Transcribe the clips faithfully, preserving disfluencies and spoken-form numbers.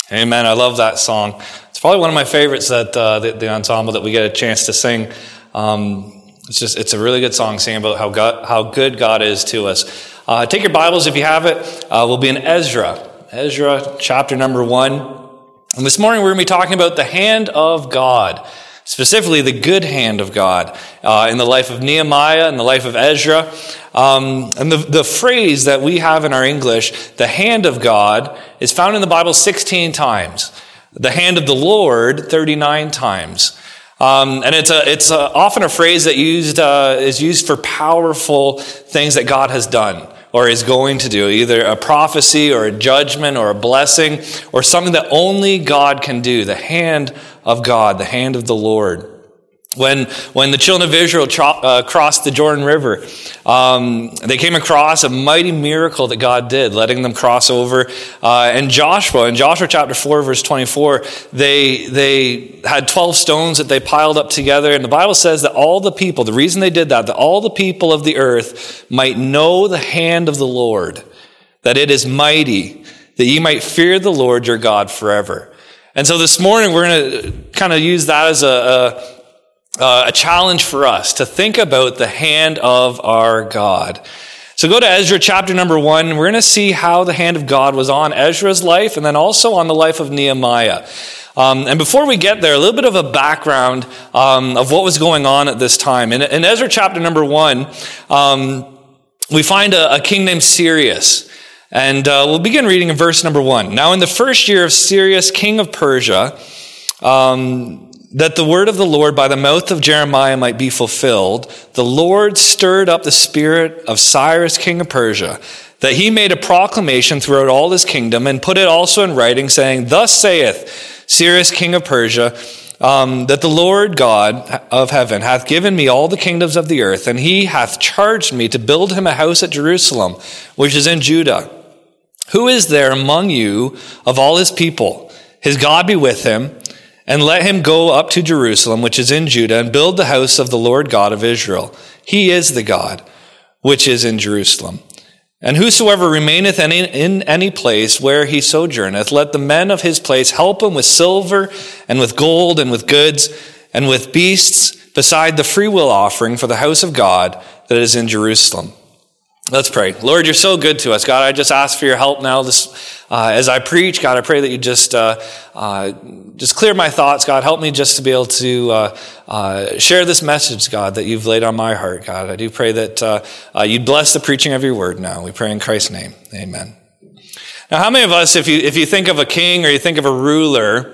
Amen. I love that song. It's probably one of my favorites that uh, the, the ensemble that we get a chance to sing. Um, it's just it's a really good song, singing about how God, how good God is to us. Uh, take your Bibles if you have it. Uh, we'll be in Ezra, Ezra chapter number one. And this morning we're going to be talking about the hand of God, specifically the good hand of God uh, in the life of Nehemiah and the life of Ezra. Um, and the, the phrase that we have in our English, the hand of God, is found in the Bible sixteen times. The hand of the Lord, thirty-nine times. Um, and it's a, it's a, often a phrase that used uh, is used for powerful things that God has done or is going to do, either a prophecy or a judgment or a blessing or something that only God can do. The hand of God, the hand of the Lord. When when the children of Israel tro- uh, crossed the Jordan River, um, they came across a mighty miracle that God did, letting them cross over. Uh, and Joshua, in Joshua chapter four, verse twenty-four, they they had twelve stones that they piled up together. And the Bible says that all the people, the reason they did that, that all the people of the earth might know the hand of the Lord, that it is mighty, that ye might fear the Lord your God forever. And so this morning, we're going to kind of use that as a... a Uh, a challenge for us to think about the hand of our God. So go to Ezra chapter number one. We're going to see how the hand of God was on Ezra's life and then also on the life of Nehemiah. Um, and before we get there, a little bit of a background um, of what was going on at this time. In, in Ezra chapter number one, um, we find a, a king named Cyrus. And uh, we'll begin reading in verse number one. Now in the first year of Cyrus, king of Persia, um, that the word of the Lord by the mouth of Jeremiah might be fulfilled, the Lord stirred up the spirit of Cyrus, king of Persia, that he made a proclamation throughout all his kingdom and put it also in writing, saying, Thus saith Cyrus, king of Persia, um, that the Lord God of heaven hath given me all the kingdoms of the earth, and he hath charged me to build him a house at Jerusalem, which is in Judah. Who is there among you of all his people? His God be with him. And let him go up to Jerusalem, which is in Judah, and build the house of the Lord God of Israel. He is the God which is in Jerusalem. And whosoever remaineth in, in any place where he sojourneth, let the men of his place help him with silver and with gold and with goods and with beasts, beside the freewill offering for the house of God that is in Jerusalem. Let's pray. Lord, you're so good to us. God, I just ask for your help now this, uh, as I preach. God, I pray that you just uh, uh, just clear my thoughts. God, help me just to be able to uh, uh, share this message, God, that you've laid on my heart. God, I do pray that uh, uh, you'd bless the preaching of your word now. We pray in Christ's name. Amen. Now, how many of us, if you if you think of a king or you think of a ruler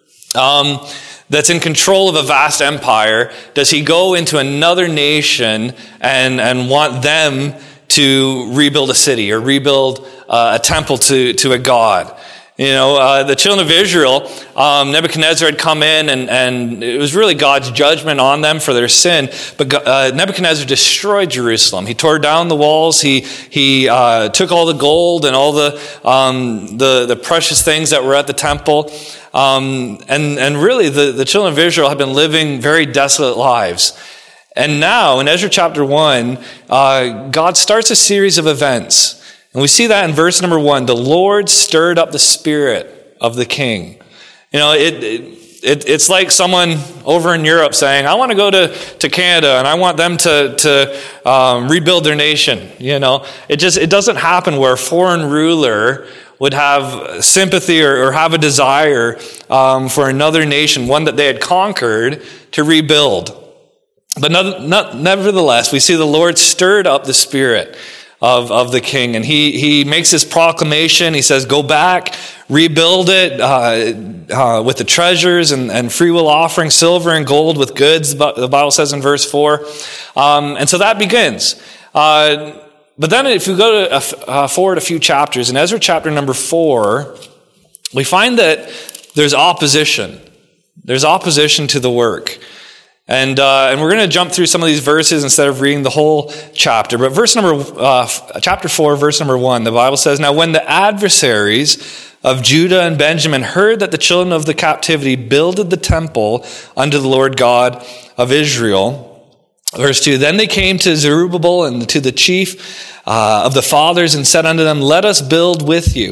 um, that's in control of a vast empire, does he go into another nation and and want them to rebuild a city or rebuild uh, a temple to, to a god? You know, uh, the children of Israel, um, Nebuchadnezzar had come in and, and it was really God's judgment on them for their sin. But uh, Nebuchadnezzar destroyed Jerusalem. He tore down the walls. He he uh, took all the gold and all the, um, the the precious things that were at the temple. Um, and, and really, the, the children of Israel have been living very desolate lives. And now, in Ezra chapter one, uh, God starts a series of events. And we see that in verse number one. The Lord stirred up the spirit of the king. You know, it, it it's like someone over in Europe saying, I want to go to, to Canada and I want them to, to um, rebuild their nation. You know, it just it doesn't happen where a foreign ruler would have sympathy or, or have a desire um, for another nation, one that they had conquered, to rebuild. But not, not, nevertheless, we see the Lord stirred up the spirit of, of the king. And he, he makes this proclamation. He says, go back, rebuild it uh, uh, with the treasures and, and freewill offering, silver and gold with goods, the Bible says in verse four. Um, and so that begins. Uh, but then if you go to, uh, forward a few chapters, in Ezra chapter number four, we find that there's opposition. There's opposition to the work. And uh, and we're going to jump through some of these verses instead of reading the whole chapter. But verse number uh, chapter four, verse number one, the Bible says, Now when the adversaries of Judah and Benjamin heard that the children of the captivity builded the temple unto the Lord God of Israel, verse two, Then they came to Zerubbabel and to the chief uh, of the fathers and said unto them, Let us build with you.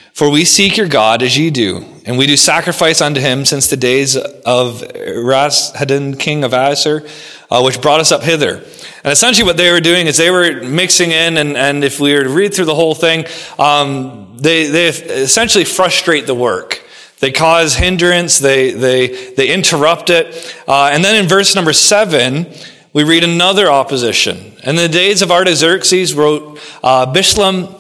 For we seek your God as ye do, and we do sacrifice unto him since the days of Esarhaddon, king of Assur, uh, which brought us up hither. And essentially what they were doing is they were mixing in, and, and if we were to read through the whole thing, um, they, they essentially frustrate the work. They cause hindrance, they, they, they interrupt it. Uh, and then in verse number seven, we read another opposition. In the days of Artaxerxes wrote uh, Bishlam,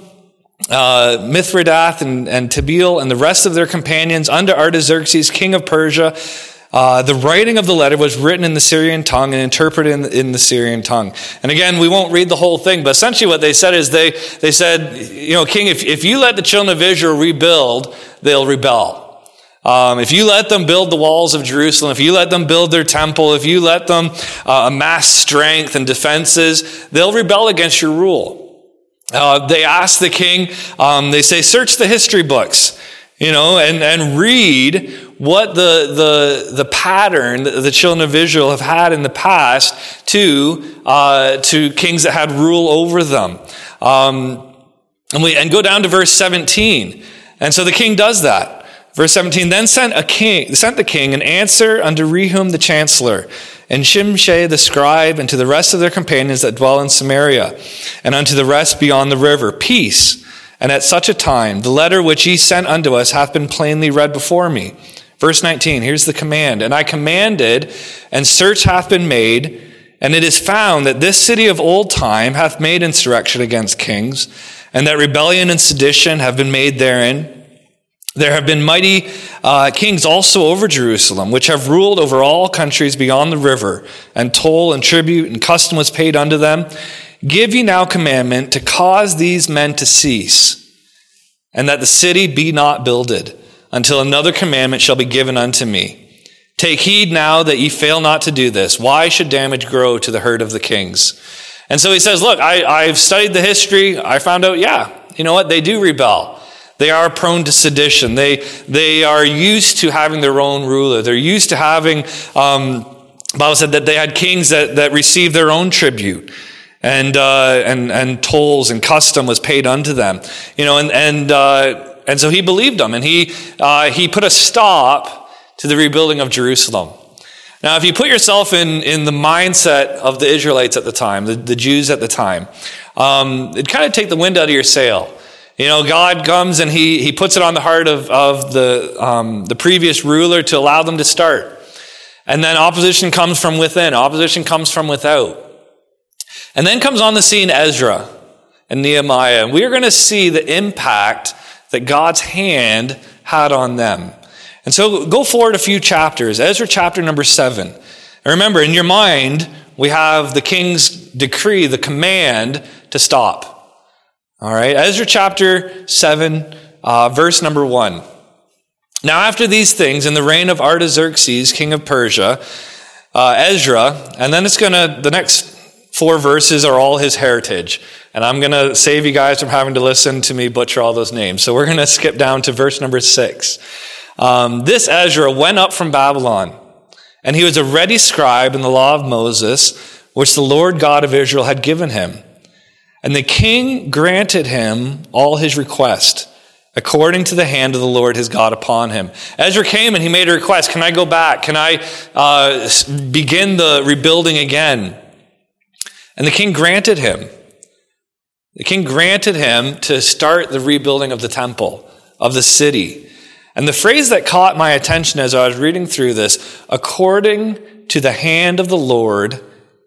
Uh, Mithridath and, and Tabeel and the rest of their companions under Artaxerxes, king of Persia. Uh, the writing of the letter was written in the Syrian tongue and interpreted in, in the Syrian tongue. And again, we won't read the whole thing, but essentially what they said is they, they said, you know, King, if, if you let the children of Israel rebuild, they'll rebel. Um, if you let them build the walls of Jerusalem, if you let them build their temple, if you let them uh, amass strength and defenses, they'll rebel against your rule. Uh, they ask the king, um, they say, search the history books, you know, and, and read what the, the, the pattern that the children of Israel have had in the past to, uh, to kings that had rule over them. Um, and we, and go down to verse seventeen. And so the king does that. Verse seventeen, then sent a king, sent the king an answer unto Rehum the chancellor, and Shimshai the scribe, and to the rest of their companions that dwell in Samaria, and unto the rest beyond the river, peace. And at such a time, the letter which ye sent unto us hath been plainly read before me. Verse nineteen, here's the command. And I commanded, and search hath been made, and it is found that this city of old time hath made insurrection against kings, and that rebellion and sedition have been made therein. There have been mighty uh, kings also over Jerusalem, which have ruled over all countries beyond the river, and toll and tribute and custom was paid unto them. Give ye now commandment to cause these men to cease, and that the city be not builded, until another commandment shall be given unto me. Take heed now that ye fail not to do this. Why should damage grow to the hurt of the kings? And so he says, look, I, I've studied the history. I found out, yeah, you know what? They do rebel. They are prone to sedition. They they are used to having their own ruler. They're used to having, um, the Bible said that they had kings that, that received their own tribute, and uh, and and tolls and custom was paid unto them. You know, and and uh, and so he believed them, and he uh, he put a stop to the rebuilding of Jerusalem. Now, if you put yourself in in the mindset of the Israelites at the time, the, the Jews at the time, um, it'd kind of take the wind out of your sail. You know, God comes and he he puts it on the heart of, of the um, the previous ruler to allow them to start. And then opposition comes from within. Opposition comes from without. And then comes on the scene Ezra and Nehemiah. And we are going to see the impact that God's hand had on them. And so go forward a few chapters. Ezra chapter number seven. And remember, in your mind, we have the king's decree, the command to stop. All right, Ezra chapter seven, uh, verse number one. Now after these things, in the reign of Artaxerxes, king of Persia, uh, Ezra, and then it's going to, the next four verses are all his heritage. And I'm going to save you guys from having to listen to me butcher all those names. So we're going to skip down to verse number six. Um, this Ezra went up from Babylon, and he was a ready scribe in the law of Moses, which the Lord God of Israel had given him. And the king granted him all his request, according to the hand of the Lord his God upon him. Ezra came and he made a request. Can I go back? Can I uh, begin the rebuilding again? And the king granted him. The king granted him to start the rebuilding of the temple, of the city. And the phrase that caught my attention as I was reading through this, according to the hand of the Lord,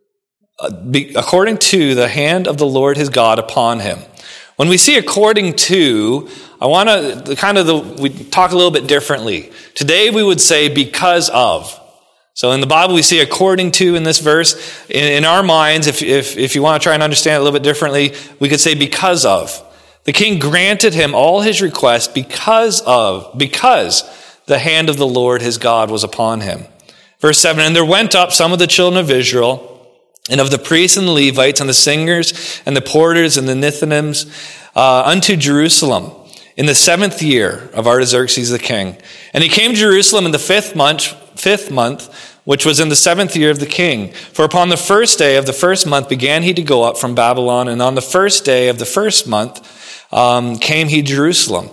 according to the hand of the Lord his God upon him. When we see according to, I want to kind of, the, we talk a little bit differently. Today we would say because of. So in the Bible we see according to in this verse. In, in our minds, if, if, if you want to try and understand it a little bit differently, we could say because of. The king granted him all his requests because of, because the hand of the Lord his God was upon him. Verse seven, and there went up some of the children of Israel, and of the priests and the Levites and the singers and the porters and the Nethinims uh, unto Jerusalem in the seventh year of Artaxerxes the king. And he came to Jerusalem in the fifth month, fifth month, which was in the seventh year of the king. For upon the first day of the first month began he to go up from Babylon, and on the first day of the first month um, came he to Jerusalem.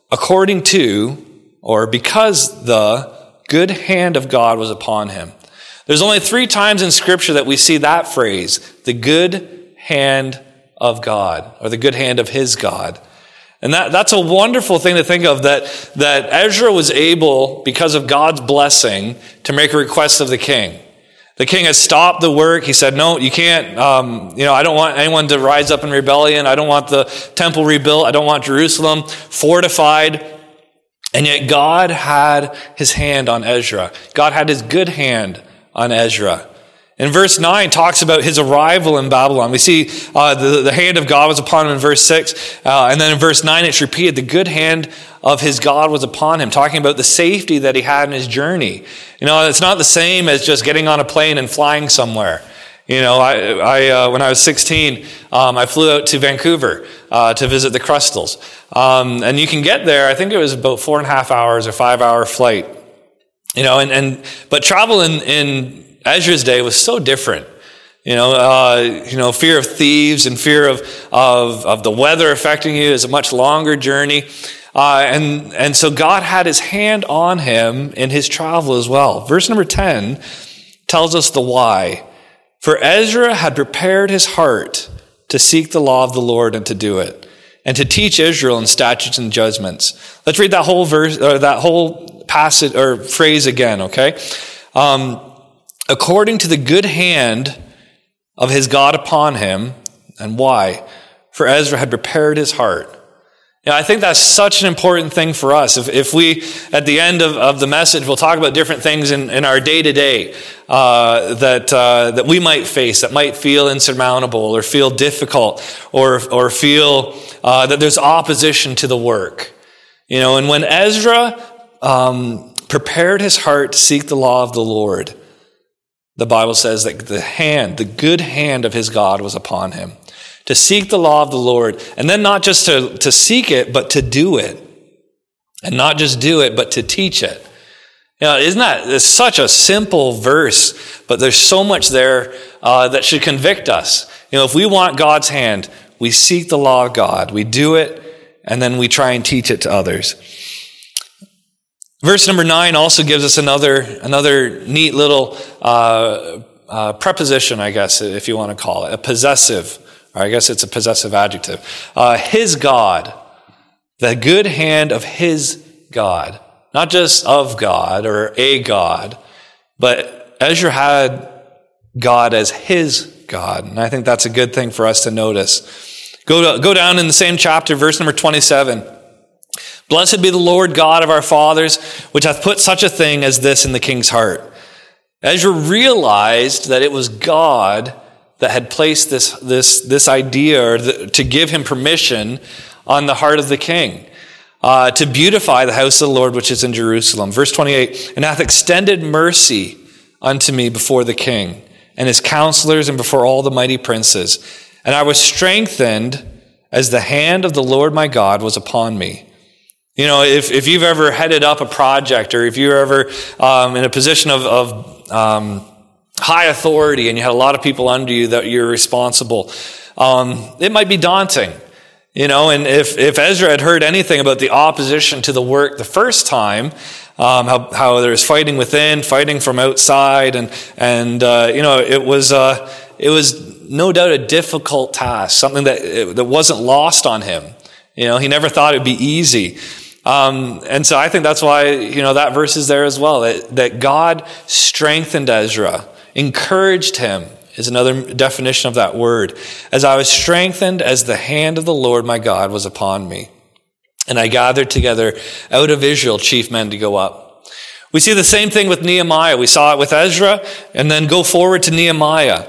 according to, or because the good hand of God was upon him. There's only three times in Scripture that we see that phrase, the good hand of God, or the good hand of his God. And that, that's a wonderful thing to think of, that, that Ezra was able, because of God's blessing, to make a request of the king. The king has stopped the work. He said, no, you can't, um, you know, I don't want anyone to rise up in rebellion. I don't want the temple rebuilt. I don't want Jerusalem fortified. And yet God had his hand on Ezra. God had his good hand on Ezra. In verse nine, talks about his arrival in Babylon. We see uh, the, the hand of God was upon him in verse six. Uh, and then in verse nine, it's repeated, the good hand of his God was upon him, talking about the safety that he had in his journey. You know, it's not the same as just getting on a plane and flying somewhere. You know, I, I uh, when I was sixteen, um, I flew out to Vancouver uh, to visit the Crustals. Um, and you can get there, I think it was about four and a half hours or five hour flight. You know, and, and but travel in, in Ezra's day was so different. You know, uh, you know, fear of thieves and fear of, of, of the weather affecting you is a much longer journey. Uh, and, and so God had his hand on him in his travel as well. Verse number ten tells us the why. For Ezra had prepared his heart to seek the law of the Lord and to do it, and to teach Israel in statutes and judgments. Let's read that whole verse, or that whole passage or phrase again, okay? Um, according to the good hand of his God upon him, and why? For Ezra had prepared his heart. You know, I think that's such an important thing for us. If, if we, at the end of, of the message, we'll talk about different things in, in our day-to-day uh, that uh, that we might face, that might feel insurmountable or feel difficult, or or feel uh, that there's opposition to the work. You know, and when Ezra um, prepared his heart to seek the law of the Lord, the Bible says that the hand, the good hand of his God was upon him. To seek the law of the Lord, and then not just to, to seek it, but to do it. And not just do it, but to teach it. You know, isn't that, it's such a simple verse, but there's so much there uh, that should convict us. You know, if we want God's hand, we seek the law of God, we do it, and then we try and teach it to others. Verse number nine also gives us another, another neat little uh, uh, preposition, I guess, if you want to call it, a possessive. Or I guess it's a possessive adjective. Uh, his God, the good hand of his God. Not just of God or a God, but Ezra had God as his God. And I think that's a good thing for us to notice. Go, to, go down in the same chapter, verse number twenty-seven. Blessed be the Lord God of our fathers, which hath put such a thing as this in the king's heart. Ezra realized that it was God that had placed this, this, this idea, or the, to give him permission on the heart of the king, uh, to beautify the house of the Lord which is in Jerusalem. Verse twenty-eight, and hath extended mercy unto me before the king, and his counselors, and before all the mighty princes. And I was strengthened as the hand of the Lord my God was upon me. You know, if, if you've ever headed up a project, or if you're ever um, in a position of, of um, high authority, and you had a lot of people under you that you're responsible, um, it might be daunting, you know. And if, if Ezra had heard anything about the opposition to the work the first time, um, how, how there's fighting within, fighting from outside, and and uh, you know, it was uh, it was no doubt a difficult task, something that that wasn't lost on him. You know, he never thought it'd be easy. Um, and so I think that's why, you know, that verse is there as well, that, that God strengthened Ezra. Encouraged him is another definition of that word. As I was strengthened as the hand of the Lord my God was upon me. And I gathered together out of Israel chief men to go up. We see the same thing with Nehemiah. We saw it with Ezra, and then go forward to Nehemiah.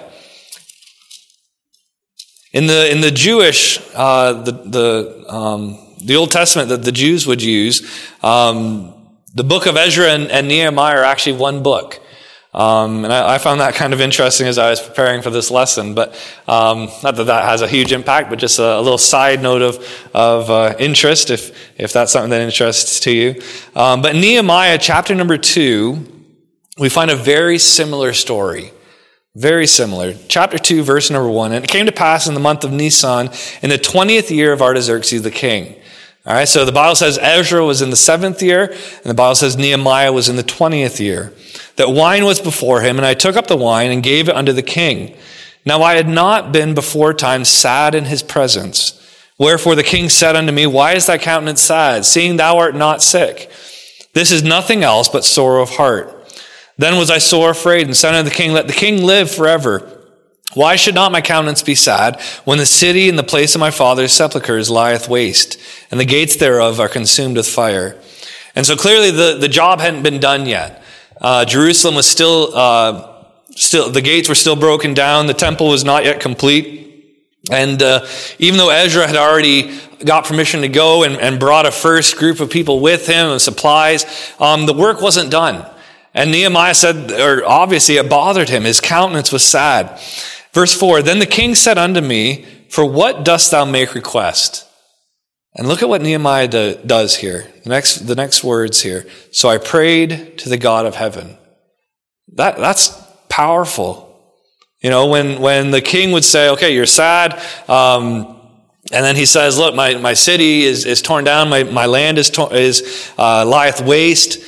In the in the Jewish, uh, the the um, the Old Testament that the Jews would use, um, the book of Ezra and, and Nehemiah are actually one book. Um, and I, I found that kind of interesting as I was preparing for this lesson, but um, not that that has a huge impact, but just a, a little side note of of uh, interest, if if that's something that interests to you. Um, but Nehemiah chapter number two, we find a very similar story, very similar. Chapter two, verse number one. And it came to pass in the month of Nisan, in the twentieth year of Artaxerxes the king, All right, so the Bible says Ezra was in the seventh year, and the Bible says Nehemiah was in the twentieth year. That wine was before him, and I took up the wine and gave it unto the king. Now I had not been before time sad in his presence. Wherefore the king said unto me, Why is thy countenance sad, seeing thou art not sick? This is nothing else but sorrow of heart. Then was I sore afraid, and said unto the king, Let the king live forever. Why should not my countenance be sad, when the city and the place of my father's sepulchres lieth waste, and the gates thereof are consumed with fire? And so clearly the, the job hadn't been done yet. Uh, Jerusalem was still, uh, still, the gates were still broken down. The temple was not yet complete. And uh, even though Ezra had already got permission to go and, and brought a first group of people with him and supplies, um, the work wasn't done. And Nehemiah said, or obviously it bothered him. His countenance was sad. Verse four, Then the king said unto me, For what dost thou make request? And look at what Nehemiah do, does here. The next, the next words here. So I prayed to the God of heaven. That, that's powerful. You know, when, when the king would say, okay, you're sad, um, and then he says, look, my, my city is, is torn down, my, my land is, to, is uh, lieth waste,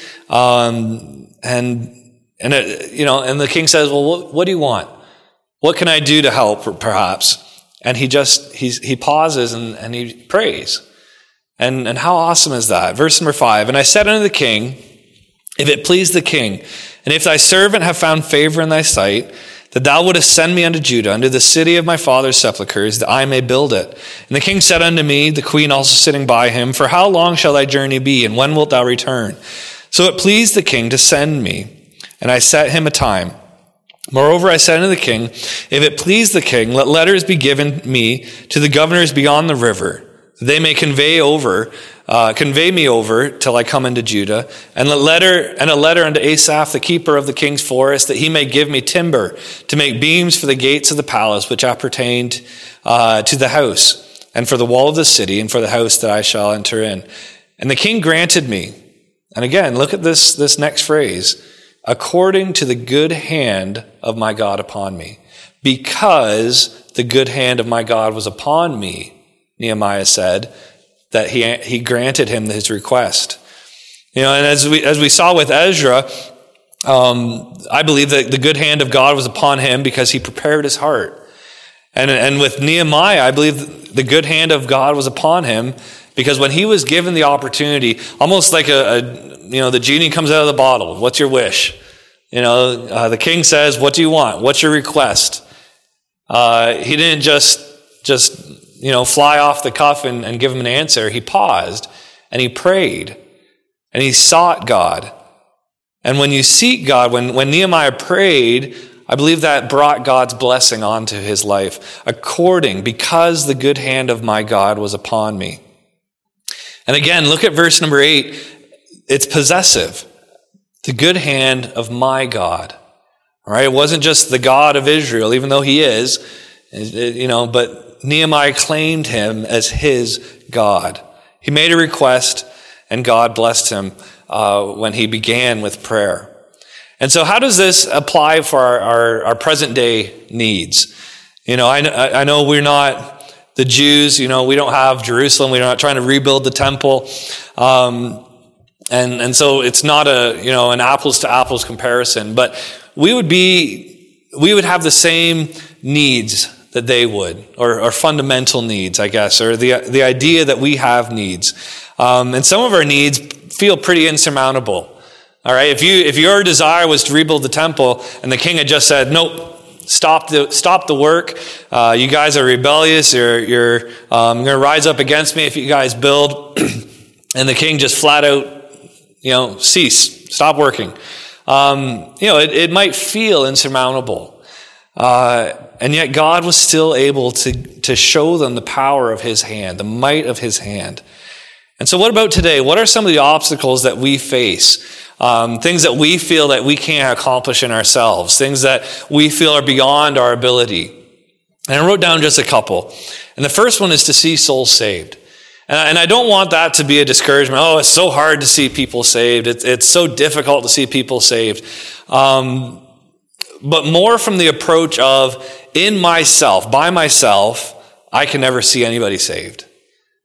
um, and, and it, you know, and the king says, well, what, what do you want? What can I do to help, perhaps? And he just, he's, he pauses and, and he prays. And, and how awesome is that? Verse number five, And I said unto the king, If it please the king, and if thy servant have found favor in thy sight, that thou wouldest send me unto Judah, unto the city of my father's sepulchres, that I may build it. And the king said unto me, the queen also sitting by him, For how long shall thy journey be, and when wilt thou return? So it pleased the king to send me, and I set him a time. Moreover, I said unto the king, If it please the king, let letters be given me to the governors beyond the river, that they may convey over, uh, convey me over till I come into Judah, and a letter and a letter unto Asaph, the keeper of the king's forest, that he may give me timber to make beams for the gates of the palace, which appertained uh, to the house, and for the wall of the city, and for the house that I shall enter in. And the king granted me. And again, look at this this next phrase. According to the good hand of my God upon me. Because the good hand of my God was upon me, Nehemiah said, that he he granted him his request. You know, and as we as we saw with Ezra, um, I believe that the good hand of God was upon him because he prepared his heart. And, and with Nehemiah, I believe the good hand of God was upon him because when he was given the opportunity, almost like a, a you know, the genie comes out of the bottle. What's your wish? You know, uh, the king says, what do you want? What's your request? Uh, he didn't just, just, you know, fly off the cuff and, and give him an answer. He paused and he prayed and he sought God. And when you seek God, when, when Nehemiah prayed, I believe that brought God's blessing onto his life, according, because the good hand of my God was upon me. And again, look at verse number eight. It's possessive. The good hand of my God. All right, it wasn't just the God of Israel, even though he is, you know, but Nehemiah claimed him as his God. He made a request, and God blessed him uh, when he began with prayer. And so how does this apply for our, our, our present day needs? You know, I, I know we're not the Jews, you know, we don't have Jerusalem, we're not trying to rebuild the temple. Um, and, and so it's not a, you know, an apples to apples comparison, but we would be, we would have the same needs that they would, or, or fundamental needs, I guess, or the, the idea that we have needs. Um, and some of our needs feel pretty insurmountable. All right, if you if your desire was to rebuild the temple and the king had just said, nope, stop the stop the work. Uh, you guys are rebellious. You're you're um, going to rise up against me if you guys build. And the king just flat out, you know, cease, stop working. Um, you know, it, it might feel insurmountable, uh, and yet God was still able to to show them the power of His hand, the might of His hand. And so, what about today? What are some of the obstacles that we face? Um, things that we feel that we can't accomplish in ourselves, things that we feel are beyond our ability. And I wrote down just a couple. And the first one is to see souls saved. And I, and I don't want that to be a discouragement. Oh, it's so hard to see people saved. It's, it's so difficult to see people saved. Um, but more from the approach of, in myself, by myself, I can never see anybody saved.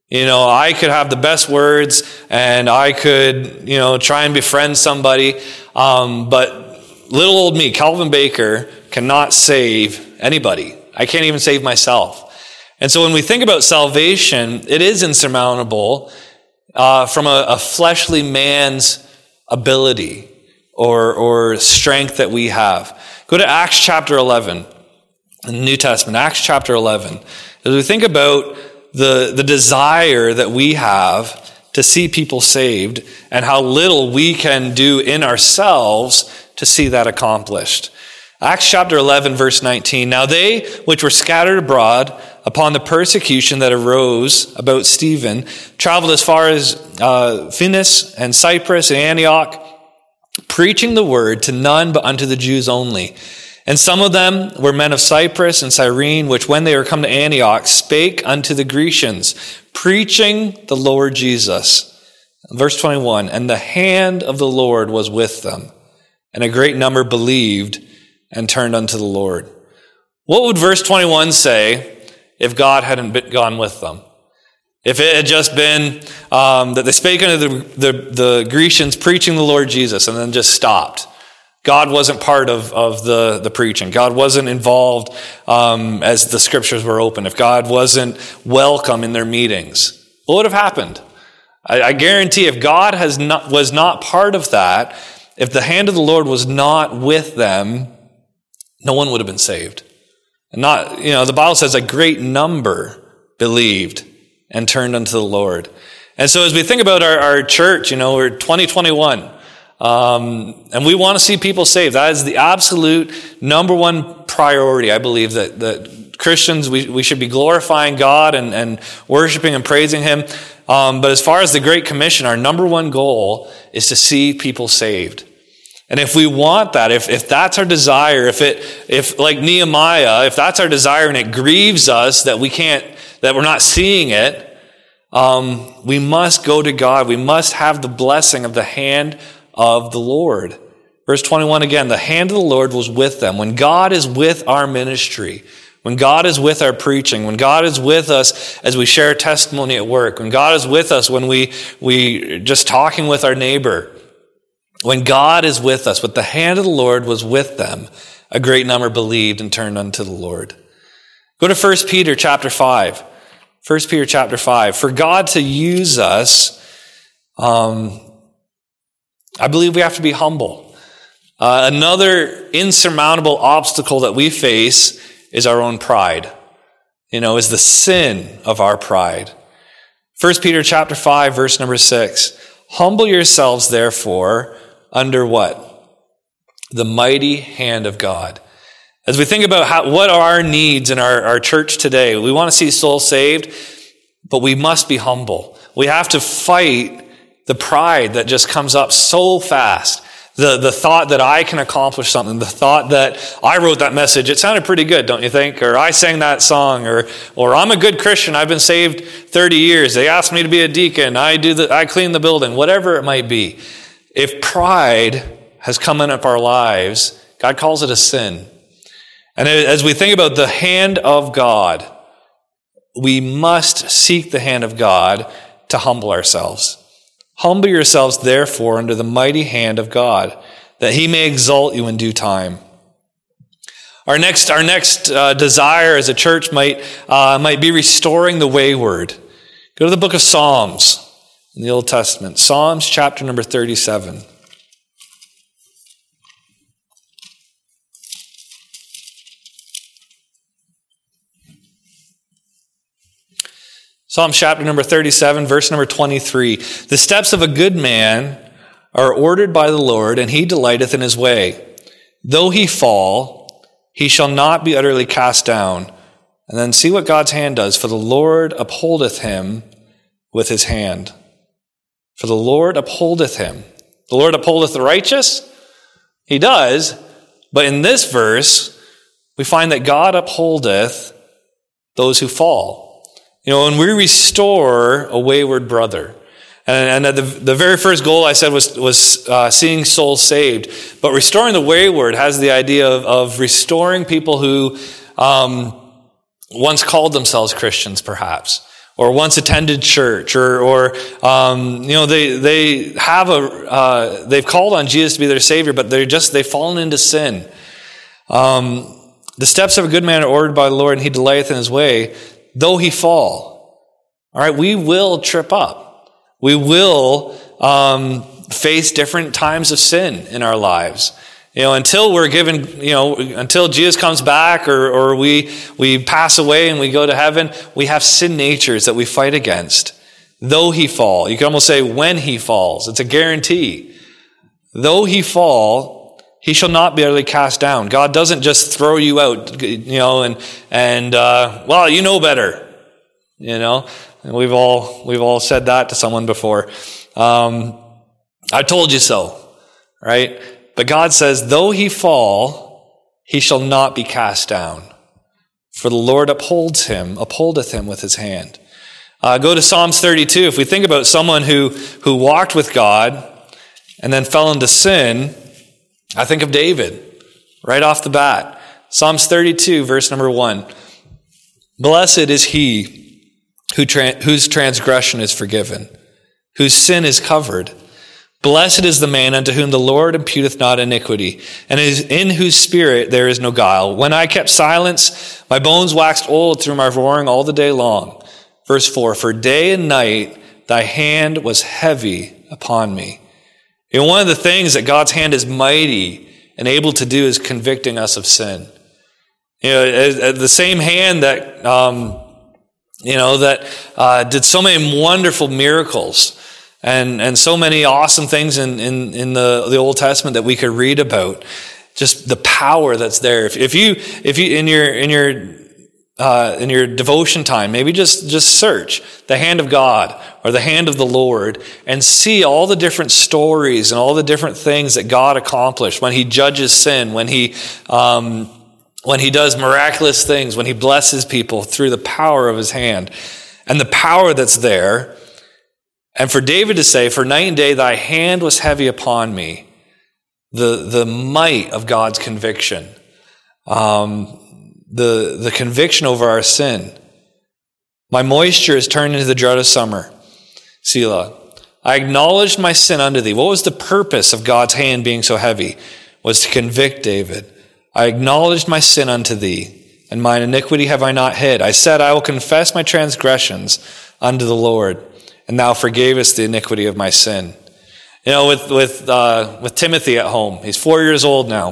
You know, I could have the best words and I could, you know, try and befriend somebody. Um, but little old me, Calvin Baker, cannot save anybody. I can't even save myself. And so when we think about salvation, it is insurmountable uh, from a, a fleshly man's ability or, or strength that we have. Go to Acts chapter eleven in the New Testament, Acts chapter eleven. As we think about the, the desire that we have to see people saved and how little we can do in ourselves to see that accomplished. Acts chapter eleven, verse nineteen. Now they which were scattered abroad upon the persecution that arose about Stephen traveled as far as uh, Phoenix and Cyprus and Antioch, preaching the word to none but unto the Jews only. And some of them were men of Cyprus and Cyrene, which when they were come to Antioch spake unto the Grecians, preaching the Lord Jesus. Verse twenty-one, and the hand of the Lord was with them, and a great number believed and turned unto the Lord. What would verse twenty-one say if God hadn't been gone with them? If it had just been um, that they spake unto the, the, the Grecians preaching the Lord Jesus and then just stopped. God wasn't part of, of the, the preaching. God wasn't involved um, as the scriptures were open. If God wasn't welcome in their meetings, what would have happened? I, I guarantee if God has not, was not part of that, if the hand of the Lord was not with them, no one would have been saved. And not, you know, the Bible says a great number believed and turned unto the Lord. And so as we think about our, our church, you know, we're twenty twenty-one, um, and we want to see people saved. That is the absolute number one priority, I believe, that, that Christians, we, we should be glorifying God and, and worshiping and praising Him. Um, but as far as the Great Commission, our number one goal is to see people saved. And if we want that, if, if that's our desire, if it, if like Nehemiah, if that's our desire and it grieves us that we can't, that we're not seeing it, um, we must go to God. We must have the blessing of the hand of the Lord. Verse twenty-one again, the hand of the Lord was with them. When God is with our ministry, when God is with our preaching, when God is with us as we share testimony at work, when God is with us when we, we just talking with our neighbor, when God is with us, with the hand of the Lord was with them, a great number believed and turned unto the Lord. Go to First Peter chapter five. First Peter chapter five. For God to use us, um, I believe we have to be humble. Uh, another insurmountable obstacle that we face is our own pride. You know, is the sin of our pride. First Peter chapter five, verse number six. Humble yourselves, therefore, under what? The mighty hand of God. As we think about how, what are our needs in our, our church today, we want to see souls saved, but we must be humble. We have to fight the pride that just comes up so fast. The, the thought that I can accomplish something, the thought that I wrote that message, it sounded pretty good, don't you think? Or I sang that song, or or I'm a good Christian, I've been saved thirty years, they asked me to be a deacon, I do the, I clean the building, whatever it might be. If pride has come in up our lives, God calls it a sin. And as we think about the hand of God, we must seek the hand of God to humble ourselves. Humble yourselves, therefore, under the mighty hand of God, that He may exalt you in due time. Our next, our next uh, desire as a church might uh, might be restoring the wayward. Go to the book of Psalms in the Old Testament. Psalms chapter number thirty-seven. Psalm chapter number thirty-seven, verse number twenty-three. The steps of a good man are ordered by the Lord, and He delighteth in his way. Though he fall, he shall not be utterly cast down. And then see what God's hand does. For the Lord upholdeth him with His hand. For the Lord upholdeth him. The Lord upholdeth the righteous? He does. But in this verse, we find that God upholdeth those who fall. You know, when we restore a wayward brother, and, and the, the very first goal I said was, was uh, seeing souls saved, but restoring the wayward has the idea of, of restoring people who um, once called themselves Christians, perhaps. or once attended church, or, or um, you know, they they have a uh, they've called on Jesus to be their Savior, but they're just they've fallen into sin. Um, the steps of a good man are ordered by the Lord, and he delighteth in his way, though he fall. All right, we will trip up. We will um, face different times of sin in our lives. You know, until we're given, you know, until Jesus comes back, or or we we pass away and we go to heaven, we have sin natures that we fight against. Though he fall, you can almost say when he falls. It's a guarantee. Though he fall, he shall not be utterly cast down. God doesn't just throw you out, you know, and and uh, well, you know better, you know. And we've all we've all said that to someone before. Um, I told you so, right? But God says, though he fall, he shall not be cast down. For the Lord upholds him, upholdeth him with his hand. Uh, go to Psalms thirty-two. If we think about someone who, who walked with God and then fell into sin, I think of David right off the bat. Psalms thirty-two, verse number one. Blessed is he who tra- whose transgression is forgiven, whose sin is covered. Blessed is the man unto whom the Lord imputeth not iniquity, and in whose spirit there is no guile. When I kept silence, my bones waxed old through my roaring all the day long. Verse four, for day and night thy hand was heavy upon me. And one of the things that God's hand is mighty and able to do is convicting us of sin. You know, the same hand that, um, you know, that uh, did so many wonderful miracles And and so many awesome things in, in, in the, the Old Testament that we could read about. Just the power that's there. If, if you if you in your in your uh, in your devotion time, maybe just just search the hand of God or the hand of the Lord and see all the different stories and all the different things that God accomplished when he judges sin, when he um, when he does miraculous things, when he blesses people through the power of his hand. And the power that's there. And for David to say, for night and day thy hand was heavy upon me, the, the might of God's conviction, um, the, the conviction over our sin. My moisture is turned into the drought of summer. Selah. I acknowledged my sin unto thee. What was the purpose of God's hand being so heavy? Was to convict David. I acknowledged my sin unto thee, and mine iniquity have I not hid. I said, I will confess my transgressions unto the Lord, and thou forgavest the iniquity of my sin. You know, with with uh, with Timothy at home, he's four years old now.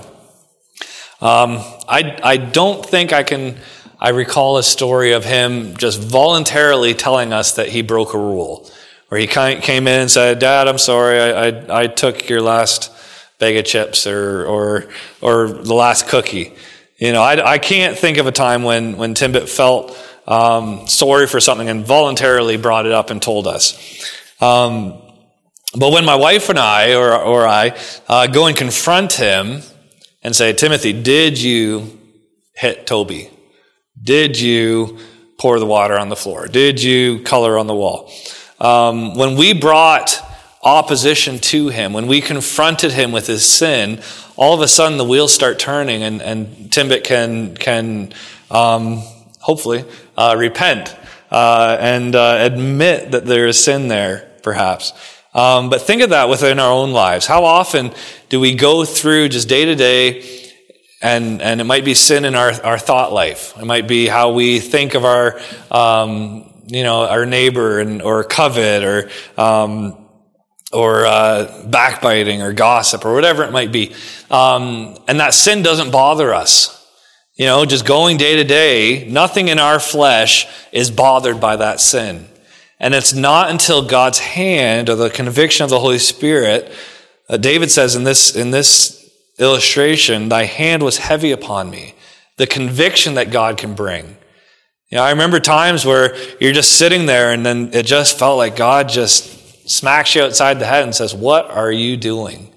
Um, I I don't think I can. I recall a story of him just voluntarily telling us that he broke a rule, where he came in and said, "Dad, I'm sorry, I I, I took your last bag of chips or or or the last cookie." You know, I I can't think of a time when when Timbit felt Um, sorry for something and voluntarily brought it up and told us. Um, but when my wife and I, or, or I, uh, go and confront him and say, Timothy, did you hit Toby? Did you pour the water on the floor? Did you color on the wall? Um, when we brought opposition to him, when we confronted him with his sin, all of a sudden the wheels start turning, and, and Timbit can, can um, hopefully, Uh, repent uh, and uh, admit that there is sin there, perhaps. Um, but think of that within our own lives. How often do we go through just day to day, and and it might be sin in our, our thought life. It might be how we think of our um, you know our neighbor and or covet or um, or uh, backbiting or gossip or whatever it might be, um, and that sin doesn't bother us. You know, just going day to day, nothing in our flesh is bothered by that sin. And it's not until God's hand or the conviction of the Holy Spirit, uh, David says in this, in this illustration, thy hand was heavy upon me. The conviction that God can bring. You know, I remember times where you're just sitting there and then it just felt like God just smacks you outside the head and says, what are you doing?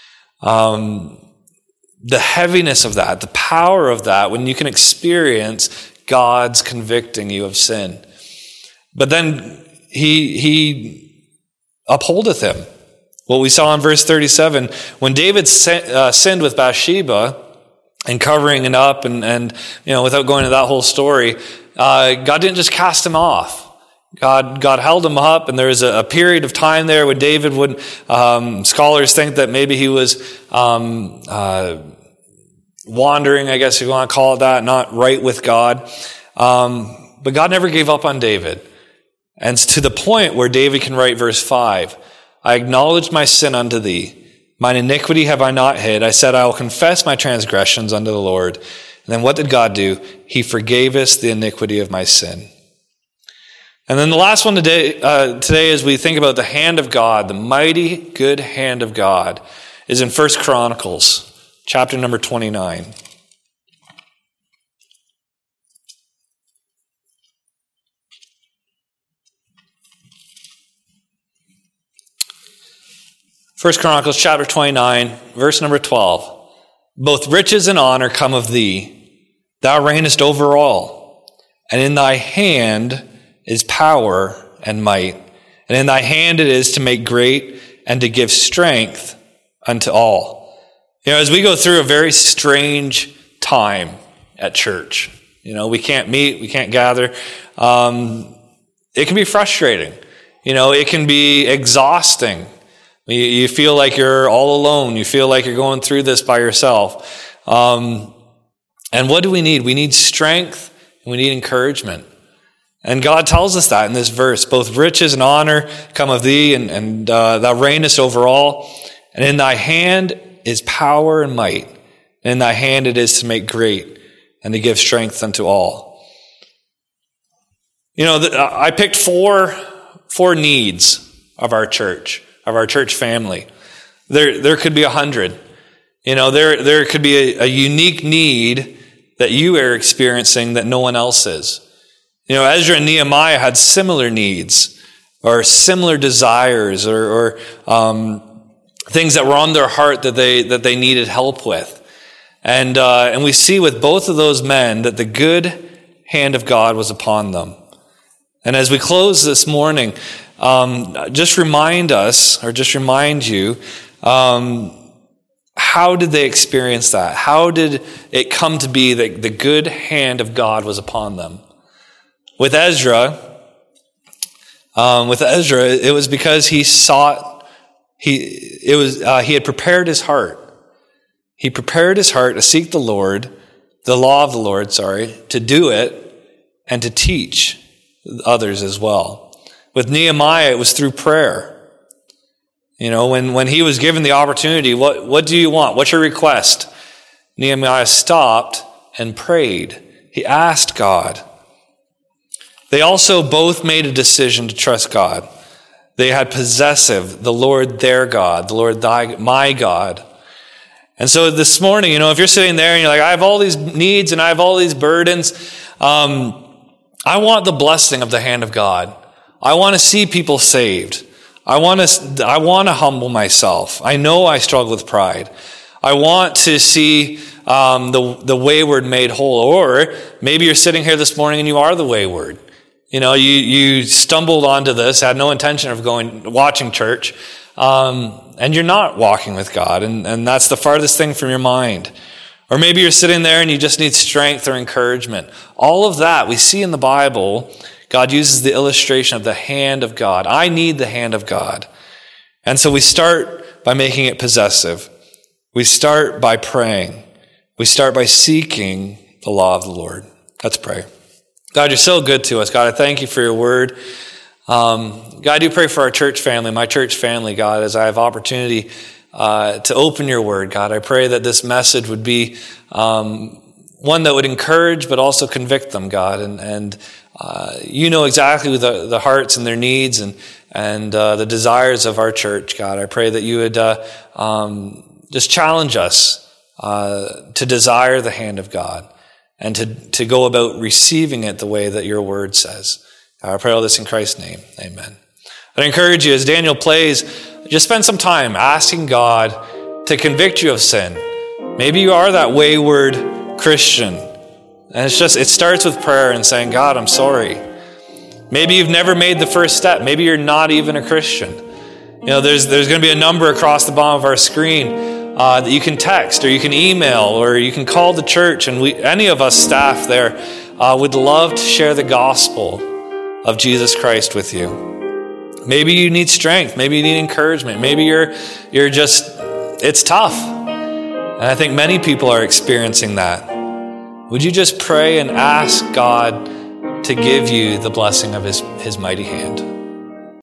Um, The heaviness of that, the power of that, when you can experience God's convicting you of sin. But then he, he upholdeth him. What we saw in verse thirty-seven, when David uh, sinned with Bathsheba and covering it up and, and you know, without going to that whole story, uh, God didn't just cast him off. God, God held him up, and there was a, a period of time there when David would, um, scholars think that maybe he was um, uh, wandering, I guess you want to call it that, not right with God. Um, but God never gave up on David. And it's to the point where David can write verse five, I acknowledged my sin unto thee. Mine iniquity have I not hid. I said, I will confess my transgressions unto the Lord. And then what did God do? He forgave us the iniquity of my sin. And then the last one today, uh, today as we think about the hand of God, the mighty good hand of God, is in First Chronicles, chapter number twenty-nine. First Chronicles, chapter twenty-nine, verse number twelve. Both riches and honor come of thee. Thou reignest over all, and in thy hand is power and might, and in thy hand it is to make great and to give strength unto all. You know, as we go through a very strange time at church, you know, we can't meet, we can't gather. Um, it can be frustrating. You know, it can be exhausting. You, you feel like you're all alone. You feel like you're going through this by yourself. Um, and what do we need? We need strength and we need encouragement. And God tells us that in this verse. Both riches and honor come of thee, and, and uh, thou reignest over all. And in thy hand is power and might. And in thy hand it is to make great and to give strength unto all. You know, the, I picked four, four needs of our church, of our church family. There, there could be a hundred. You know, there, there could be a, a unique need that you are experiencing that no one else is. You know, Ezra and Nehemiah had similar needs or similar desires or, or um, things that were on their heart that they that they needed help with. And uh, and we see with both of those men that the good hand of God was upon them. And as we close this morning, um, just remind us, or just remind you, um, how did they experience that? How did it come to be that the good hand of God was upon them? With Ezra, um, with Ezra, it was because he sought, he it was uh, he had prepared his heart. He prepared his heart to seek the Lord, the law of the Lord, sorry, to do it and to teach others as well. With Nehemiah, it was through prayer. You know, when, when he was given the opportunity, what, what do you want? What's your request? Nehemiah stopped and prayed. He asked God. They also both made a decision to trust God. They had possessive, the Lord their God, the Lord thy, my God. And so this morning, you know, if you're sitting there and you're like, I have all these needs and I have all these burdens, um, I want the blessing of the hand of God. I want to see people saved. I want to, I want to humble myself. I know I struggle with pride. I want to see um, the, the wayward made whole. Or maybe you're sitting here this morning and you are the wayward. You know, you, you stumbled onto this, had no intention of going, watching church, um, and you're not walking with God, and, and that's the farthest thing from your mind. Or maybe you're sitting there and you just need strength or encouragement. All of that we see in the Bible, God uses the illustration of the hand of God. I need the hand of God. And so we start by making it possessive. We start by praying. We start by seeking the law of the Lord. Let's pray. God, you're so good to us. God, I thank you for your word. Um, God, I do pray for our church family, my church family, God, as I have opportunity uh, to open your word. God, I pray that this message would be um, one that would encourage but also convict them, God. And, and uh, you know exactly the, the hearts and their needs and, and uh, the desires of our church, God. I pray that you would uh, um, just challenge us uh, to desire the hand of God, and to, to go about receiving it the way that your word says. I pray all this in Christ's name. Amen. I encourage you, as Daniel plays, just spend some time asking God to convict you of sin. Maybe you are that wayward Christian. And it's just, it starts with prayer and saying, God, I'm sorry. Maybe you've never made the first step. Maybe you're not even a Christian. You know, there's, there's going to be a number across the bottom of our screen Uh, that you can text or you can email or you can call the church, and we, any of us staff there uh, would love to share the gospel of Jesus Christ with you. Maybe you need strength. Maybe you need encouragement. Maybe you're you're just, it's tough. And I think many people are experiencing that. Would you just pray and ask God to give you the blessing of his, his mighty hand?